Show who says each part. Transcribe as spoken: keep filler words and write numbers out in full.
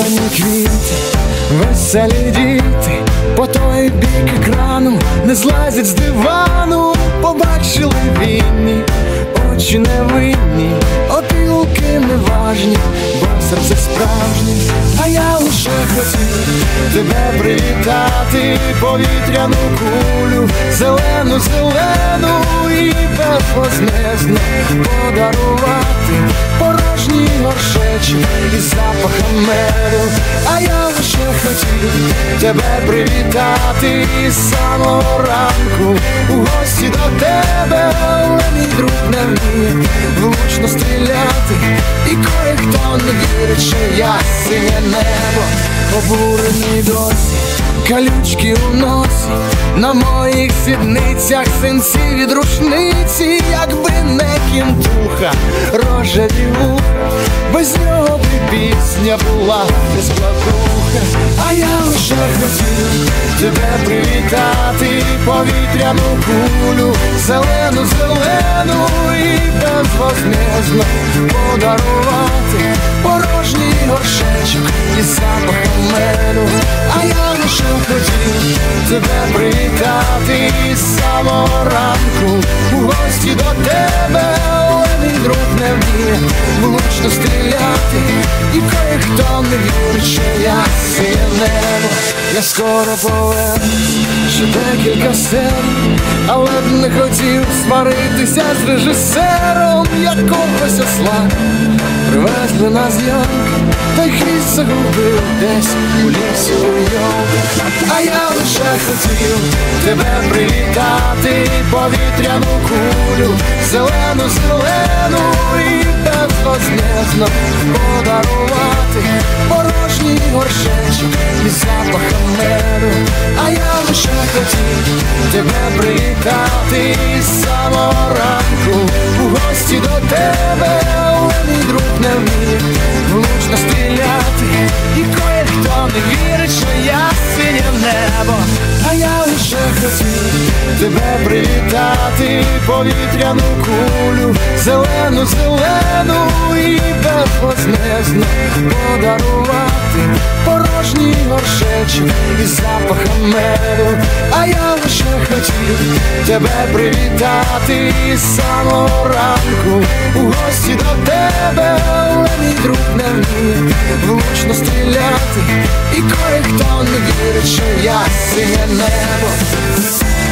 Speaker 1: Зелені квіти, веселі діти, по той бік екрану не злазять з дивану. Побачили вінні, очі невинні, опілки неважні, бо серце справжнє. А я лише хотів тебе привітати, повітряну кулю, зелену, зелену і безвознезно подарувати порожній горшечок із запахом меду. А я лише хотів тебе привітати із самого ранку у гості до тебе, але мій друг не вміє влучно стріляти, і кое-хто не вірить, що я синє небо. Обурений досі, калючки у носі, на моїх сідницях синці від рушниці. Якби не кінтуха, рожеві вуха, без нього б пісня була безплатуха. А я лише хотів тебе привітати, повітряну кулю, зелену, зелену і безвознезно подарувати порожній горшечок із запахом меду. А я лише хотів тебе привітати із самого ранку у гості до тебе, але мій друг не вміє влучно стріляти, і кое-хто не вірить, що я синє небо. Я скоро повернусь, ще декілька серій, але б не хотів сваритися з режисером. Якогось осла привезли на зйомки, та й хвіст загубив десь у лісі уйомки. А я лише хотів тебе привітати, повітряну кулю, зелену, зелену і безвознезно подарувати порожній горшечок із запахом меду. А я лише хотів тебе привітати із самого ранку у гості до тебе, але мій друг не вміє влучно стріляти, і кое-хто не вірить, що я синє небо. А я лише хотів тебе привітати, повітряну кулю, зелену, зелену і безвознезно подарувати порожній горшечок із запахом меду. А я лише хотів тебе привітати із самого ранку у гості до тебе, але мій друг не вміє влучно стріляти, і кое-хто не вірить, що я синє небо.